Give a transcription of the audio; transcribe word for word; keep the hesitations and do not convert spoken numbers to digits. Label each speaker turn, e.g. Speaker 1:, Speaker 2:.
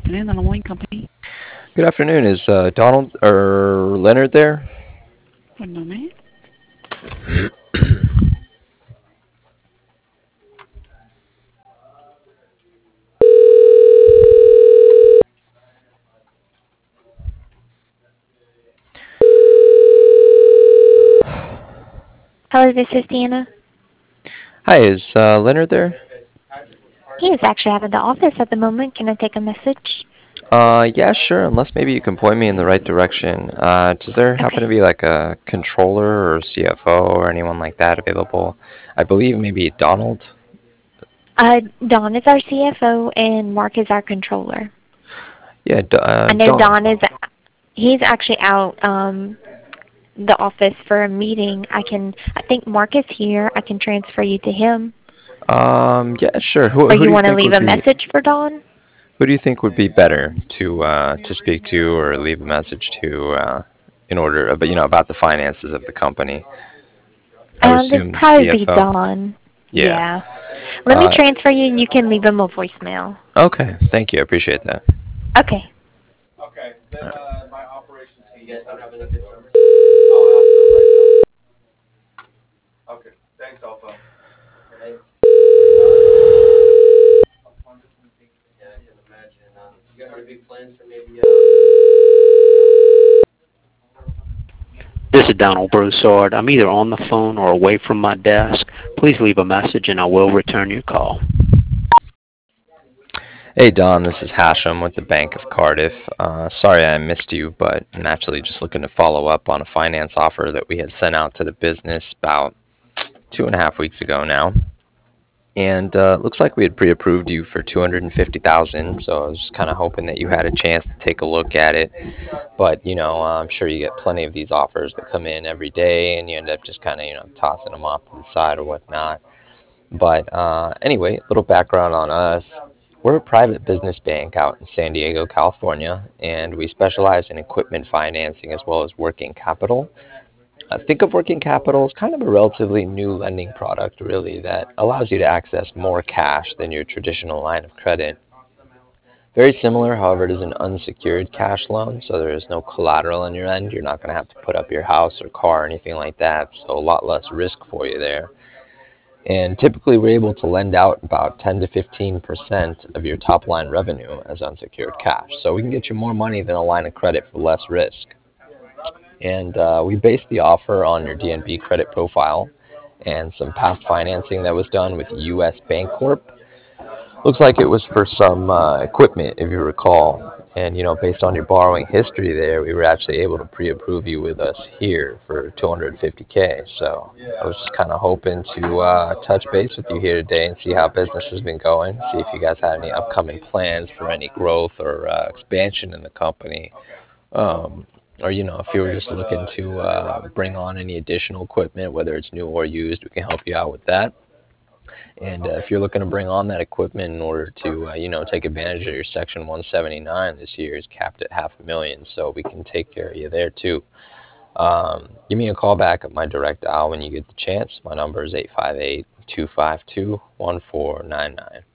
Speaker 1: afternoon, the Lemoyne Company.
Speaker 2: Good afternoon. Is uh, Donald or Leonard there?
Speaker 1: One moment.
Speaker 3: Hello, this is Deanna.
Speaker 2: Hi, is uh, Leonard there?
Speaker 3: He is actually out of the office at the moment. Can I take a message?
Speaker 2: Uh, yeah, sure. Unless maybe you can point me in the right direction. Uh, does there happen to
Speaker 3: Okay.
Speaker 2: be like a controller or C F O or anyone like that available? I believe maybe Donald.
Speaker 3: Uh, Don is our C F O and Mark is our controller.
Speaker 2: Yeah, D uh,
Speaker 3: I know
Speaker 2: Don.
Speaker 3: Don is, he's actually out um, the office for a meeting. I can, I think Mark is here. I can transfer you to him.
Speaker 2: Um, yeah, sure. Who
Speaker 3: Or
Speaker 2: who
Speaker 3: you
Speaker 2: do you
Speaker 3: want to
Speaker 2: think
Speaker 3: leave
Speaker 2: would
Speaker 3: a
Speaker 2: be
Speaker 3: message for Don?
Speaker 2: who do you think would be better to uh to speak to or leave a message to uh in order, but you know, about the finances of the company? I would
Speaker 3: Um, this
Speaker 2: assume the
Speaker 3: probably be
Speaker 2: C F O.
Speaker 3: Don.
Speaker 2: Yeah.
Speaker 3: Yeah. Let me
Speaker 2: Uh,
Speaker 3: transfer you and you can leave him a voicemail.
Speaker 2: okay. Thank you. I appreciate that.
Speaker 3: Okay.
Speaker 2: All right.
Speaker 4: This is Donald Broussard. I'm either on the phone or away from my desk. Please leave a message and I will return your call.
Speaker 2: Hey Don, this is Hashem with the Bank of Cardiff. Uh, sorry I missed you, but I'm actually just looking to follow up on a finance offer that we had sent out to the business about two and a half weeks ago now. And uh, looks like we had pre-approved you for two hundred fifty thousand dollars, so I was kind of hoping that you had a chance to take a look at it. But, you know, I'm sure you get plenty of these offers that come in every day, and you end up just kind of, you know, tossing them off to the side or whatnot. But uh, anyway, a little background on us. We're a private business bank out in San Diego, California, and we specialize in equipment financing as well as working capital. Uh, think of working capital as kind of a relatively new lending product, really, that allows you to access more cash than your traditional line of credit. Very similar, however, it is an unsecured cash loan, so there is no collateral on your end. You're not going to have to put up your house or car or anything like that, so a lot less risk for you there. And typically we're able to lend out about ten to fifteen percent of your top line revenue as unsecured cash. So we can get you more money than a line of credit for less risk. And uh, we base the offer on your D N B credit profile and some past financing that was done with U S Bancorp. Looks like it was for some uh, equipment, if you recall. And, you know, based on your borrowing history there, we were actually able to pre-approve you with us here for two hundred fifty K. So I was just kind of hoping to uh, touch base with you here today and see how business has been going, see if you guys had any upcoming plans for any growth or uh, expansion in the company. Um, or, you know, if you were just looking to uh, bring on any additional equipment, whether it's new or used, we can help you out with that. And uh, if you're looking to bring on that equipment in order to, uh, you know, take advantage of your Section one seventy-nine, this year is capped at half a million, so we can take care of you there too. Um, give me a call back at my direct dial when you get the chance. My number is eight five eight, two five two, one four nine nine.